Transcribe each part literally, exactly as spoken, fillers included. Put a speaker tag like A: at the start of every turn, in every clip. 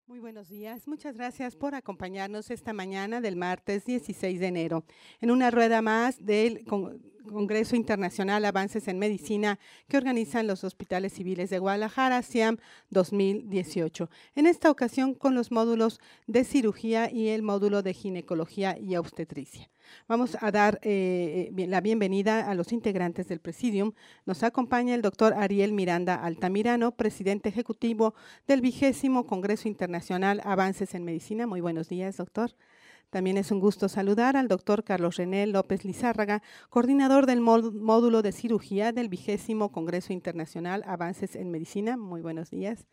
A: Muy buenos días. Muchas gracias por acompañarnos esta mañana del martes dieciséis de enero en una rueda más del Con- Congreso Internacional Avances en Medicina que organizan los Hospitales Civiles de Guadalajara, SIAM dos mil dieciocho. En esta ocasión con los módulos de cirugía y el módulo de ginecología y obstetricia. Vamos a dar eh, bien- la bienvenida a los integrantes del Presidium. Nos acompaña el doctor Ariel Miranda Altamirano, presidente ejecutivo del vigésimo Congreso Internacional Avances en Medicina. Muy buenos días, doctor. También es un gusto saludar al doctor Carlos René López Lizárraga, coordinador del módulo de cirugía del vigésimo Congreso Internacional Avances en Medicina. Muy buenos días.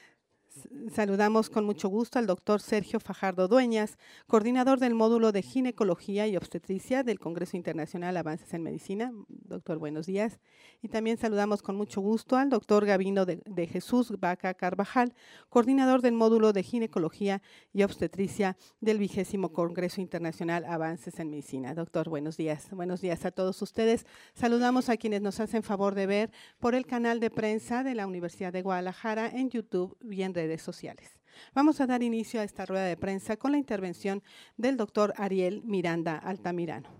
A: Saludamos con mucho gusto al doctor Sergio Fajardo Dueñas, coordinador del módulo de ginecología y obstetricia del Congreso Internacional Avances en Medicina. Doctor, buenos días. Y también saludamos con mucho gusto al doctor Gabino de, de Jesús Vaca Carvajal, coordinador del módulo de ginecología y obstetricia del vigésimo Congreso Internacional Avances en Medicina. Doctor, buenos días. Buenos días a todos ustedes. Saludamos a quienes nos hacen favor de ver por el canal de prensa de la Universidad de Guadalajara en YouTube y en redes sociales. Vamos a dar inicio a esta rueda de prensa con la intervención del doctor Ariel Miranda Altamirano.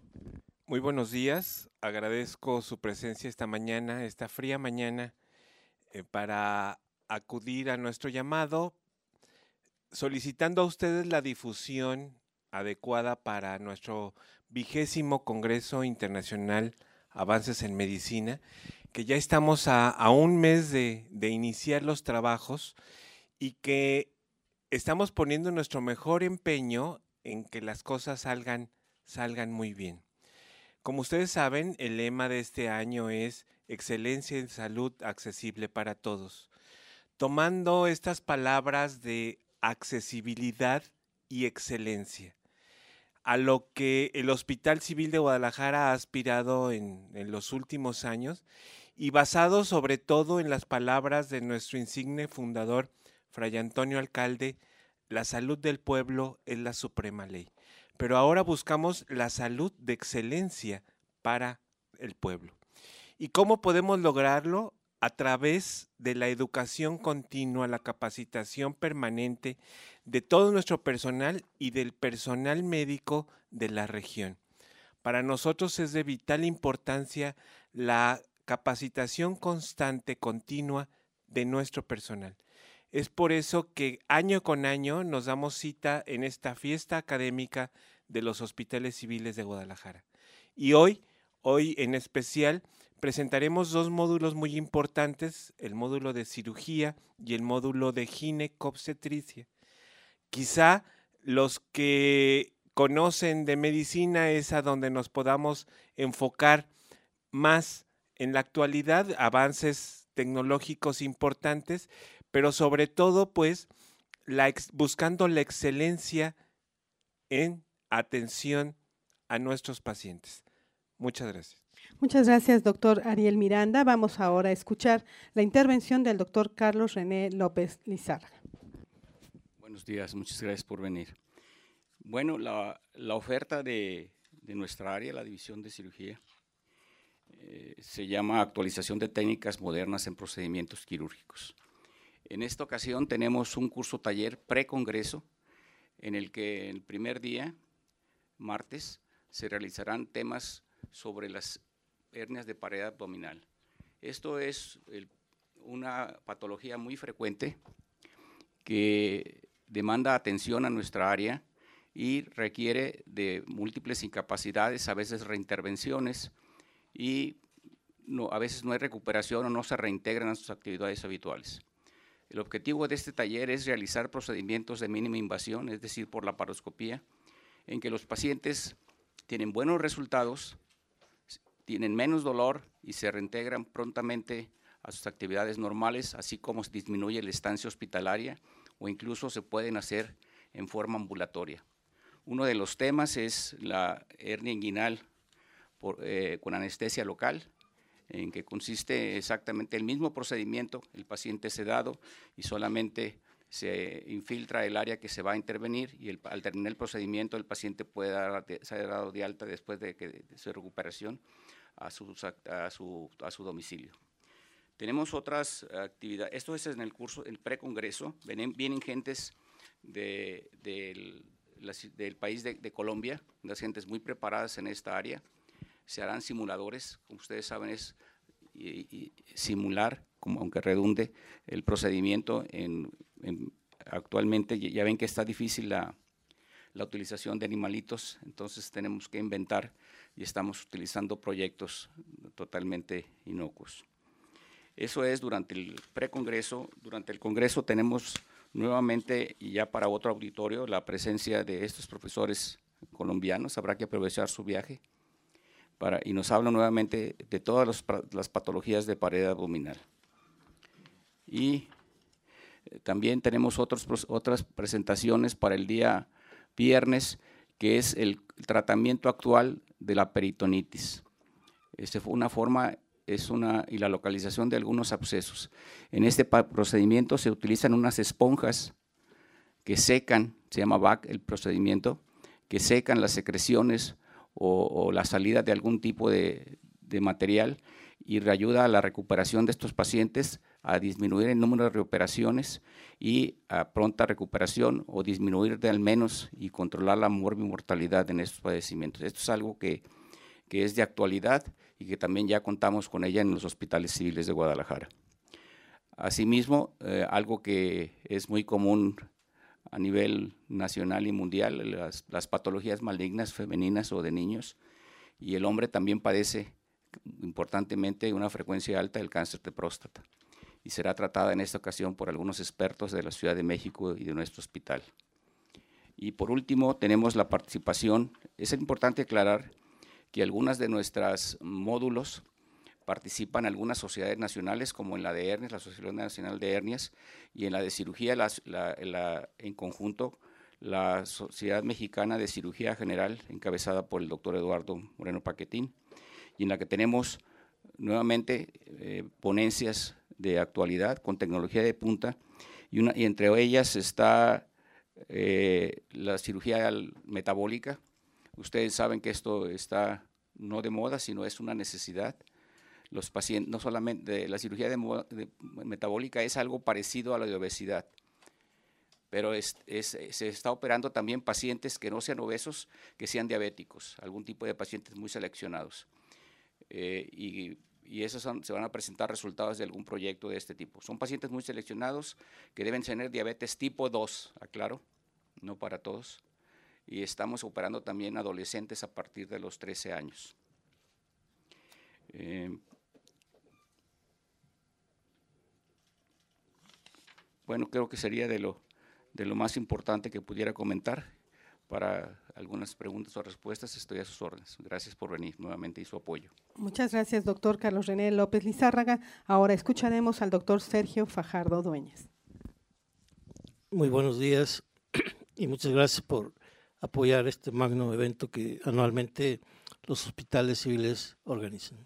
B: Muy buenos días, agradezco su presencia esta mañana, esta fría mañana, eh, para acudir a nuestro llamado, solicitando a ustedes la difusión adecuada para nuestro vigésimo Congreso Internacional Avances en Medicina, que ya estamos a, a un mes de, de iniciar los trabajos y que estamos poniendo nuestro mejor empeño en que las cosas salgan, salgan muy bien. Como ustedes saben, el lema de este año es Excelencia en Salud accesible para todos. Tomando estas palabras de accesibilidad y excelencia, a lo que el Hospital Civil de Guadalajara ha aspirado en, en los últimos años y basado sobre todo en las palabras de nuestro insigne fundador, Fray Antonio Alcalde, la salud del pueblo es la suprema ley. Pero ahora buscamos la salud de excelencia para el pueblo. ¿Y cómo podemos lograrlo? A través de la educación continua, la capacitación permanente de todo nuestro personal y del personal médico de la región. Para nosotros es de vital importancia la capacitación constante, continua de nuestro personal. Es por eso que año con año nos damos cita en esta fiesta académica de los Hospitales Civiles de Guadalajara. Y hoy, hoy en especial, presentaremos dos módulos muy importantes, el módulo de cirugía y el módulo de ginecobstetricia. Quizá los que conocen de medicina es a donde nos podamos enfocar más en la actualidad, avances tecnológicos importantes, pero sobre todo, pues, la ex, buscando la excelencia en atención a nuestros pacientes. Muchas gracias.
A: Muchas gracias, doctor Ariel Miranda. Vamos ahora a escuchar la intervención del doctor Carlos René López Lizárraga.
C: Buenos días, muchas gracias por venir. Bueno, la, la oferta de, de nuestra área, la División de Cirugía, eh, se llama Actualización de Técnicas Modernas en Procedimientos Quirúrgicos. En esta ocasión tenemos un curso taller pre-congreso en el que el primer día, martes, se realizarán temas sobre las hernias de pared abdominal. Esto es el, una patología muy frecuente que demanda atención a nuestra área y requiere de múltiples incapacidades, a veces reintervenciones y no, a veces no hay recuperación o no se reintegran a sus actividades habituales. El objetivo de este taller es realizar procedimientos de mínima invasión, es decir, por laparoscopía, en que los pacientes tienen buenos resultados, tienen menos dolor y se reintegran prontamente a sus actividades normales, así como se disminuye la estancia hospitalaria o incluso se pueden hacer en forma ambulatoria. Uno de los temas es la hernia inguinal por, eh, con anestesia local, en que consiste exactamente el mismo procedimiento, el paciente es sedado y solamente se infiltra el área que se va a intervenir y el, al terminar el procedimiento el paciente puede dar, ser dado de alta después de, que, de su recuperación a su, a, su, a su domicilio. Tenemos otras actividades, esto es en el curso, el precongreso, vienen, vienen gentes de, de la, del país de, de Colombia, unas gentes muy preparadas en esta área. Se harán simuladores, como ustedes saben es y, y simular, como aunque redunde, el procedimiento. En, en, actualmente ya ven que está difícil la, la utilización de animalitos, entonces tenemos que inventar y estamos utilizando proyectos totalmente inocuos. Eso es durante el precongreso. Durante el congreso tenemos nuevamente, y ya para otro auditorio, la presencia de estos profesores colombianos. Habrá que aprovechar su viaje para, y nos hablan nuevamente de todas los, las patologías de pared abdominal. Y también tenemos otros, otras presentaciones para el día viernes, que es el tratamiento actual de la peritonitis. Este fue una forma es una, y la localización de algunos abscesos. En este procedimiento se utilizan unas esponjas que secan, se llama V A C el procedimiento, que secan las secreciones o, o la salida de algún tipo de, de material y ayuda a la recuperación de estos pacientes, a disminuir el número de reoperaciones y a pronta recuperación o disminuir de al menos y controlar la morbimortalidad en estos padecimientos. Esto es algo que, que es de actualidad y que también ya contamos con ella en los hospitales civiles de Guadalajara. Asimismo, eh, algo que es muy común a nivel nacional y mundial, las, las patologías malignas femeninas o de niños, y el hombre también padece importantemente una frecuencia alta del cáncer de próstata y será tratada en esta ocasión por algunos expertos de la Ciudad de México y de nuestro hospital. Y por último tenemos la participación. Es importante aclarar que algunas de nuestros módulos participan algunas sociedades nacionales, como en la de hernias, la Sociedad Nacional de Hernias, y en la de cirugía, la, la, la, en conjunto, la Sociedad Mexicana de Cirugía General, encabezada por el doctor Eduardo Moreno Paquetín, y en la que tenemos nuevamente eh, ponencias de actualidad con tecnología de punta, y, una, y entre ellas está eh, la cirugía metabólica. Ustedes saben que esto está no de moda, sino es una necesidad. Los pacientes, no solamente la cirugía de, de, metabólica es algo parecido a la de obesidad, pero es, es, se está operando también pacientes que no sean obesos, que sean diabéticos, algún tipo de pacientes muy seleccionados. Eh, y, y esos son, se van a presentar resultados de algún proyecto de este tipo. Son pacientes muy seleccionados que deben tener diabetes tipo dos, aclaro, no para todos. Y estamos operando también adolescentes a partir de los trece años. Eh, bueno, creo que sería de lo, de lo más importante que pudiera comentar. Para algunas preguntas o respuestas estoy a sus órdenes. Gracias por venir nuevamente y su apoyo.
A: Muchas gracias, doctor Carlos René López Lizárraga. Ahora escucharemos al doctor Sergio Fajardo Dueñas.
D: Muy buenos días y muchas gracias por apoyar este magno evento que anualmente los hospitales civiles organizan.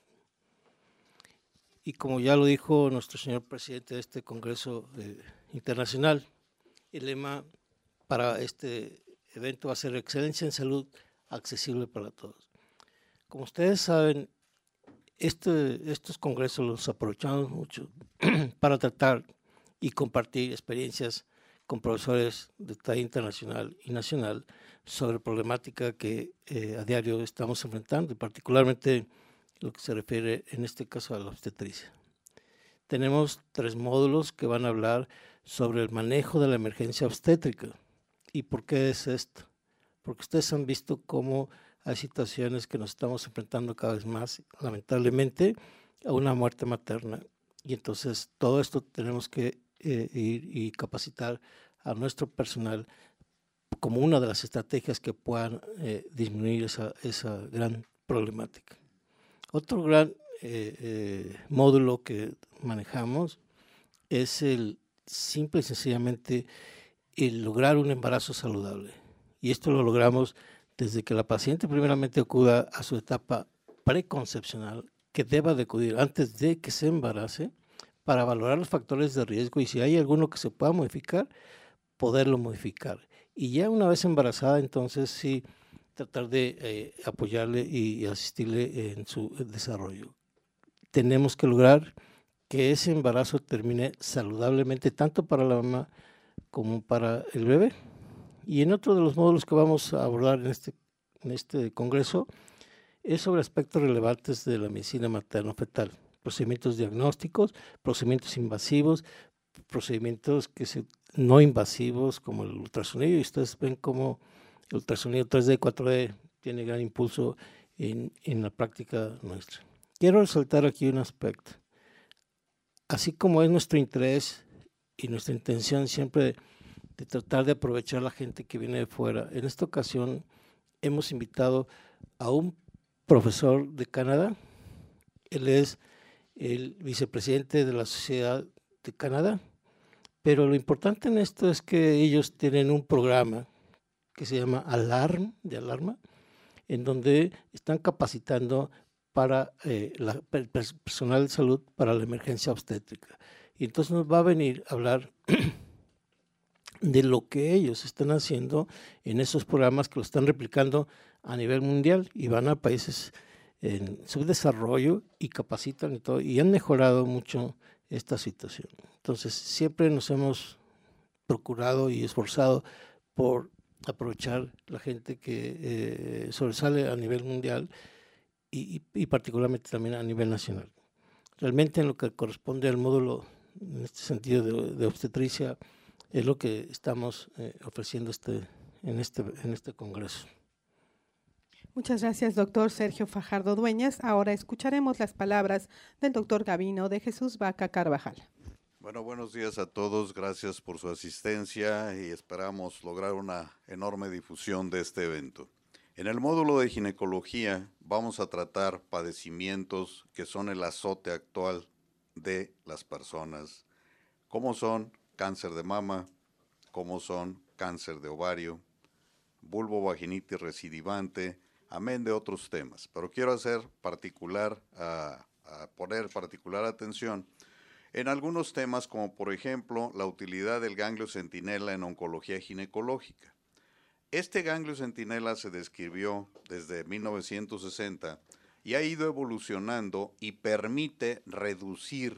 D: Y como ya lo dijo nuestro señor presidente de este Congreso eh, Internacional, el lema para este evento va a ser excelencia en salud accesible para todos. Como ustedes saben, este, estos congresos los aprovechamos mucho para tratar y compartir experiencias con profesores de talla internacional y nacional sobre problemática que eh, a diario estamos enfrentando, y particularmente lo que se refiere en este caso a la obstetricia. Tenemos tres módulos que van a hablar sobre el manejo de la emergencia obstétrica. ¿Y por qué es esto? Porque ustedes han visto cómo hay situaciones que nos estamos enfrentando cada vez más, lamentablemente, a una muerte materna. Y entonces todo esto tenemos que eh, ir y capacitar a nuestro personal como una de las estrategias que puedan eh, disminuir esa, esa gran problemática. Otro gran eh, eh, módulo que manejamos es el simple y sencillamente el lograr un embarazo saludable. Y esto lo logramos desde que la paciente primeramente acuda a su etapa preconcepcional, que deba de acudir antes de que se embarace, para valorar los factores de riesgo y si hay alguno que se pueda modificar, poderlo modificar. Y ya una vez embarazada, entonces sí, tratar de eh, apoyarle y asistirle en su desarrollo. Tenemos que lograr que ese embarazo termine saludablemente tanto para la mamá como para el bebé. Y en otro de los módulos que vamos a abordar en este, en este congreso es sobre aspectos relevantes de la medicina materno-fetal, procedimientos diagnósticos, procedimientos invasivos, procedimientos que se, no invasivos como el ultrasonido, y ustedes ven cómo el ultrasonido tres D, cuatro D tiene gran impulso en, en la práctica nuestra. Quiero resaltar aquí un aspecto. Así como es nuestro interés y nuestra intención siempre de, de tratar de aprovechar a la gente que viene de fuera, en esta ocasión hemos invitado a un profesor de Canadá. Él es el vicepresidente de la Sociedad de Canadá, pero lo importante en esto es que ellos tienen un programa que se llama Alarm, de alarma, en donde están capacitando para eh, la, el personal de salud para la emergencia obstétrica. Y entonces nos va a venir a hablar de lo que ellos están haciendo en esos programas que lo están replicando a nivel mundial y van a países en subdesarrollo y capacitan y todo, y han mejorado mucho esta situación. Entonces, siempre nos hemos procurado y esforzado por aprovechar la gente que eh, sobresale a nivel mundial y, y, y particularmente también a nivel nacional. Realmente en lo que corresponde al módulo, en este sentido de, de obstetricia, es lo que estamos eh, ofreciendo este, en, este, en este congreso.
A: Muchas gracias, doctor Sergio Fajardo Dueñas. Ahora escucharemos las palabras del doctor Gavino de Jesús Vaca Carvajal.
E: Bueno, buenos días a todos. Gracias por su asistencia y esperamos lograr una enorme difusión de este evento. En el módulo de ginecología vamos a tratar padecimientos que son el azote actual de las personas, como son cáncer de mama, como son cáncer de ovario, vulvovaginitis recidivante, amén de otros temas. Pero quiero hacer particular, a, a poner particular atención en algunos temas como por ejemplo la utilidad del ganglio centinela en oncología ginecológica. Este ganglio centinela se describió desde mil novecientos sesenta y ha ido evolucionando y permite reducir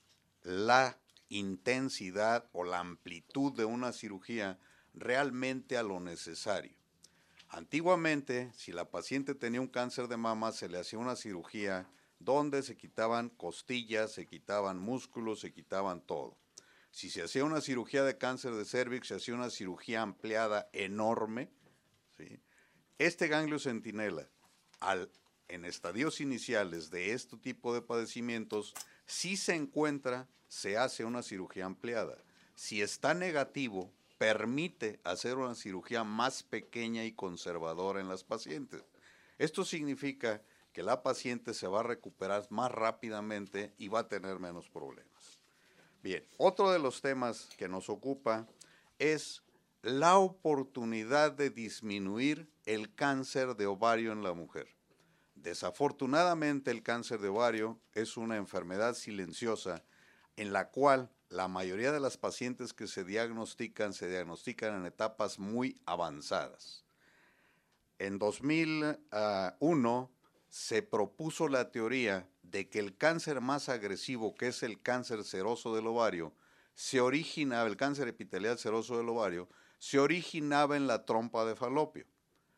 E: la intensidad o la amplitud de una cirugía realmente a lo necesario. Antiguamente, si la paciente tenía un cáncer de mama, se le hacía una cirugía donde se quitaban costillas, se quitaban músculos, se quitaban todo. Si se hacía una cirugía de cáncer de cérvix, se hacía una cirugía ampliada enorme, ¿sí? Este ganglio centinela, al, en estadios iniciales de este tipo de padecimientos, si se encuentra, se hace una cirugía ampliada. Si está negativo, permite hacer una cirugía más pequeña y conservadora en las pacientes. Esto significa que la paciente se va a recuperar más rápidamente y va a tener menos problemas. Bien, otro de los temas que nos ocupa es la oportunidad de disminuir el cáncer de ovario en la mujer. Desafortunadamente, el cáncer de ovario es una enfermedad silenciosa en la cual la mayoría de las pacientes que se diagnostican, se diagnostican en etapas muy avanzadas. En dos mil uno se propuso la teoría de que el cáncer más agresivo, que es el cáncer seroso del ovario, se originaba, el cáncer epitelial seroso del ovario, se originaba en la trompa de falopio.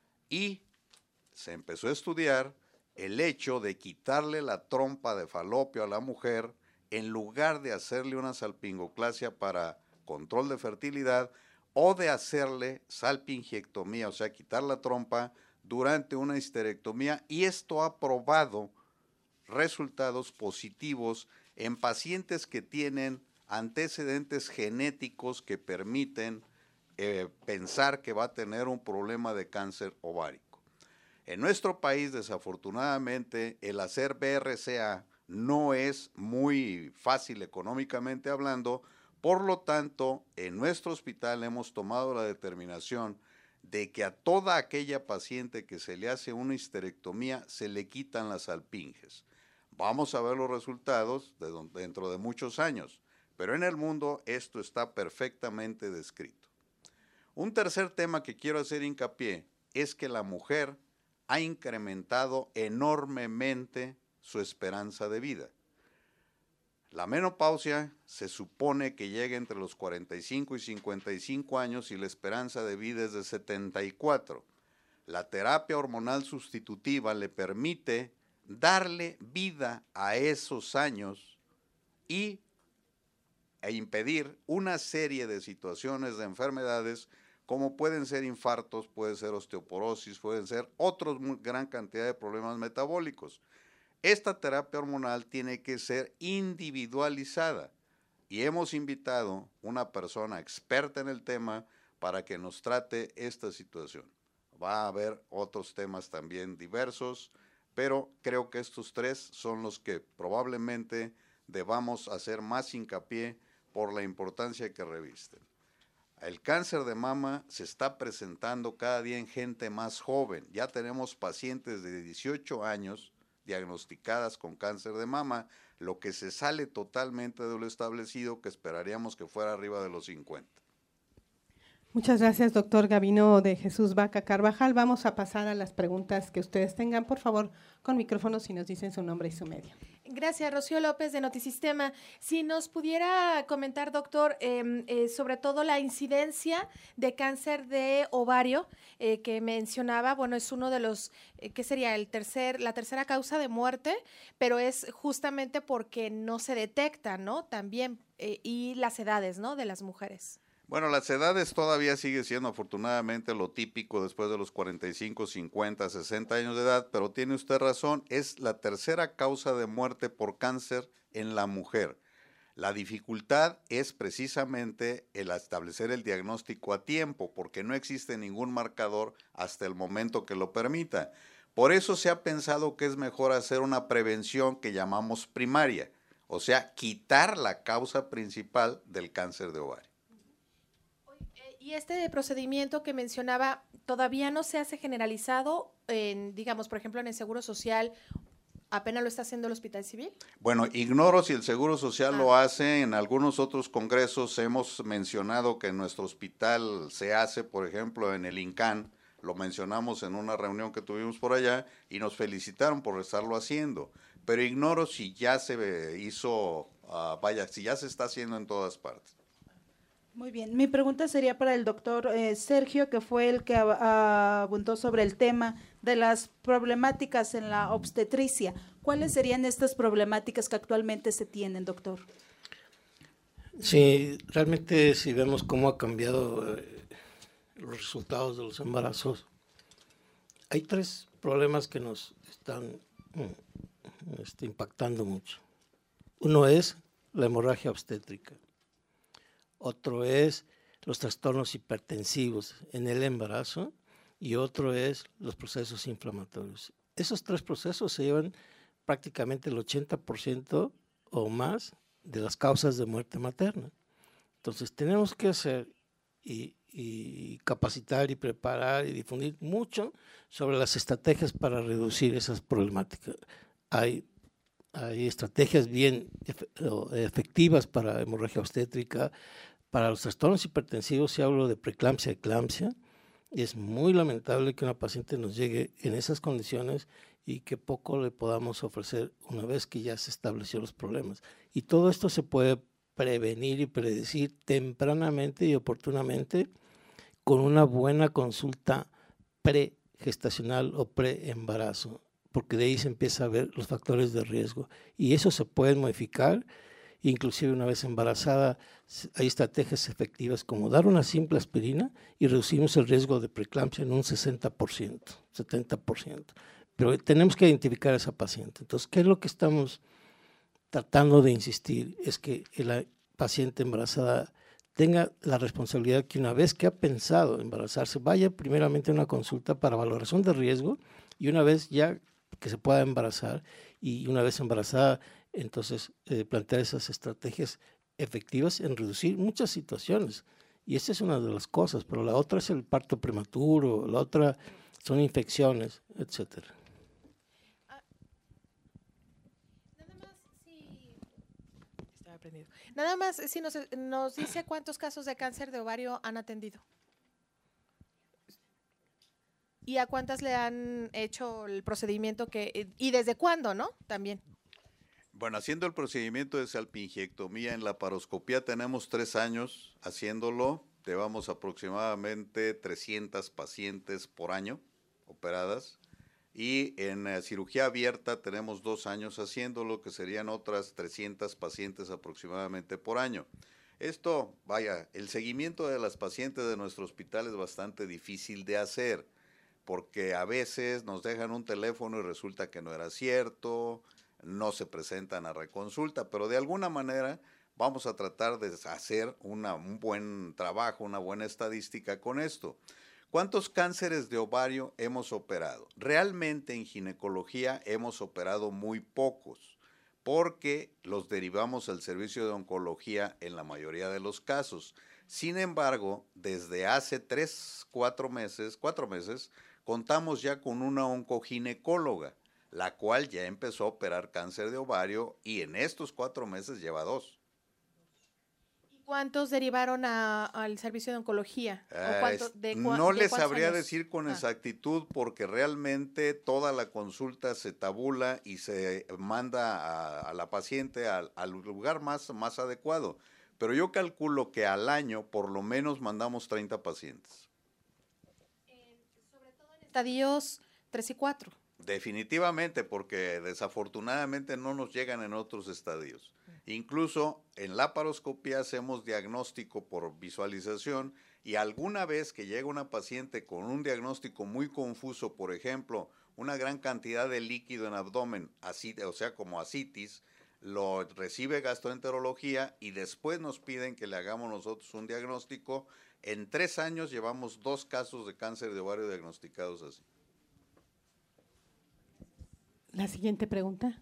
E: Y se empezó a estudiar el hecho de quitarle la trompa de falopio a la mujer en lugar de hacerle una salpingoclasia para control de fertilidad o de hacerle salpingectomía, o sea, quitar la trompa durante una histerectomía, y esto ha probado resultados positivos en pacientes que tienen antecedentes genéticos que permiten eh, pensar que va a tener un problema de cáncer ovárico. En nuestro país, desafortunadamente, el hacer B R C A no es muy fácil económicamente hablando, por lo tanto, en nuestro hospital hemos tomado la determinación de que a toda aquella paciente que se le hace una histerectomía se le quitan las salpinges. Vamos a ver los resultados de donde, dentro de muchos años, pero en el mundo esto está perfectamente descrito. Un tercer tema que quiero hacer hincapié es que la mujer ha incrementado enormemente su esperanza de vida. La menopausia se supone que llega entre los cuarenta y cinco y cincuenta y cinco años y la esperanza de vida es de setenta y cuatro. La terapia hormonal sustitutiva le permite darle vida a esos años y e impedir una serie de situaciones de enfermedades como pueden ser infartos, puede ser osteoporosis, pueden ser otros gran cantidad de problemas metabólicos. Esta terapia hormonal tiene que ser individualizada y hemos invitado una persona experta en el tema para que nos trate esta situación. Va a haber otros temas también diversos, pero creo que estos tres son los que probablemente debamos hacer más hincapié por la importancia que revisten. El cáncer de mama se está presentando cada día en gente más joven. Ya tenemos pacientes de dieciocho años diagnosticadas con cáncer de mama, lo que se sale totalmente de lo establecido, que esperaríamos que fuera arriba de los cincuenta.
A: Muchas gracias, doctor Gabino de Jesús Vaca Carvajal. Vamos a pasar a las preguntas que ustedes tengan. Por favor, con micrófono, si nos dicen su nombre y su medio.
F: Gracias, Rocío López de Notisistema. Si nos pudiera comentar, doctor, eh, eh, sobre todo la incidencia de cáncer de ovario eh, que mencionaba, bueno, es uno de los, eh, ¿qué sería? El tercer, la tercera causa de muerte, pero es justamente porque no se detecta, ¿no? También, eh, y las edades, ¿no? De las mujeres.
E: Bueno, las edades todavía sigue siendo afortunadamente lo típico después de los cuarenta y cinco, cincuenta, sesenta años de edad, pero tiene usted razón, es la tercera causa de muerte por cáncer en la mujer. La dificultad es precisamente el establecer el diagnóstico a tiempo, porque no existe ningún marcador hasta el momento que lo permita. Por eso se ha pensado que es mejor hacer una prevención que llamamos primaria, o sea, quitar la causa principal del cáncer de ovario.
F: Y este procedimiento que mencionaba, ¿todavía no se hace generalizado en, digamos, por ejemplo, en el Seguro Social? ¿Apenas lo está haciendo el Hospital Civil?
E: Bueno, ignoro si el Seguro Social ah. lo hace. En algunos otros congresos hemos mencionado que en nuestro hospital se hace, por ejemplo, en el INCAN, lo mencionamos en una reunión que tuvimos por allá y nos felicitaron por estarlo haciendo. Pero ignoro si ya se hizo, uh, vaya, si ya se está haciendo en todas partes.
G: Muy bien, mi pregunta sería para el doctor eh, Sergio, que fue el que abundó sobre el tema de las problemáticas en la obstetricia. ¿Cuáles serían estas problemáticas que actualmente se tienen, doctor?
D: Sí, realmente si vemos cómo ha cambiado eh, los resultados de los embarazos, hay tres problemas que nos están este, impactando mucho. Uno es la hemorragia obstétrica. Otro es los trastornos hipertensivos en el embarazo y otro es los procesos inflamatorios. Esos tres procesos se llevan prácticamente el ochenta por ciento o más de las causas de muerte materna. Entonces tenemos que hacer y, y capacitar y preparar y difundir mucho sobre las estrategias para reducir esas problemáticas. Hay Hay estrategias bien efectivas para hemorragia obstétrica, para los trastornos hipertensivos, si hablo de preeclampsia, eclampsia, y es muy lamentable que una paciente nos llegue en esas condiciones y que poco le podamos ofrecer una vez que ya se estableció los problemas. Y todo esto se puede prevenir y predecir tempranamente y oportunamente con una buena consulta pregestacional o preembarazo, porque de ahí se empieza a ver los factores de riesgo y eso se puede modificar, inclusive una vez embarazada hay estrategias efectivas como dar una simple aspirina y reducimos el riesgo de preeclampsia en un sesenta por ciento, setenta por ciento, pero tenemos que identificar a esa paciente. Entonces, ¿qué es lo que estamos tratando de insistir? Es que la paciente embarazada tenga la responsabilidad que una vez que ha pensado embarazarse, vaya primeramente a una consulta para valoración de riesgo y una vez ya que se pueda embarazar y una vez embarazada, entonces eh, plantear esas estrategias efectivas en reducir muchas situaciones. Y esa es una de las cosas, pero la otra es el parto prematuro, la otra son infecciones, etcétera.
F: Ah, nada más si estaba prendido. Nada más si nos, nos dice cuántos casos de cáncer de ovario han atendido. ¿Y a cuántas le han hecho el procedimiento que y desde cuándo, no? También.
E: Bueno, haciendo el procedimiento de salpingectomía en laparoscopía tenemos tres años haciéndolo. Llevamos aproximadamente trescientas pacientes por año operadas. Y en eh, cirugía abierta tenemos dos años haciéndolo, que serían otras trescientas pacientes aproximadamente por año. Esto, vaya, el seguimiento de las pacientes de nuestro hospital es bastante difícil de hacer, porque a veces nos dejan un teléfono y resulta que no era cierto, no se presentan a reconsulta, pero de alguna manera vamos a tratar de hacer una, un buen trabajo, una buena estadística con esto. ¿Cuántos cánceres de ovario hemos operado? Realmente en ginecología hemos operado muy pocos, porque los derivamos al servicio de oncología en la mayoría de los casos. Sin embargo, desde hace tres, cuatro meses, cuatro meses, contamos ya con una oncoginecóloga, la cual ya empezó a operar cáncer de ovario y en estos cuatro meses lleva dos.
F: ¿Cuántos derivaron a, al servicio de oncología? ¿O cuánto, de cua,
E: no
F: de
E: les sabría
F: años?
E: decir con
F: ah.
E: exactitud porque realmente toda la consulta se tabula y se manda a, a la paciente al, al lugar más, más adecuado. Pero yo calculo que al año por lo menos mandamos treinta pacientes.
F: Eh, sobre todo en estadios tres y cuatro.
E: Definitivamente, porque desafortunadamente no nos llegan en otros estadios. Incluso en laparoscopía hacemos diagnóstico por visualización y alguna vez que llega una paciente con un diagnóstico muy confuso, por ejemplo, una gran cantidad de líquido en abdomen, así, o sea, como ascitis, lo recibe gastroenterología y después nos piden que le hagamos nosotros un diagnóstico. En tres años llevamos dos casos de cáncer de ovario diagnosticados así.
A: La siguiente pregunta.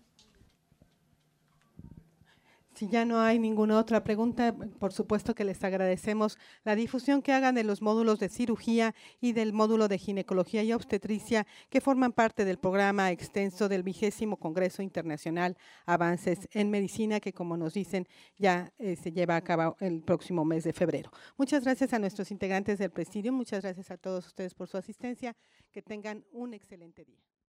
A: Si ya no hay ninguna otra pregunta, por supuesto que les agradecemos la difusión que hagan de los módulos de cirugía y del módulo de ginecología y obstetricia que forman parte del programa extenso del vigésimo Congreso Internacional Avances en Medicina, que como nos dicen ya eh, se lleva a cabo el próximo mes de febrero. Muchas gracias a nuestros integrantes del presidio, muchas gracias a todos ustedes por su asistencia, que tengan un excelente día.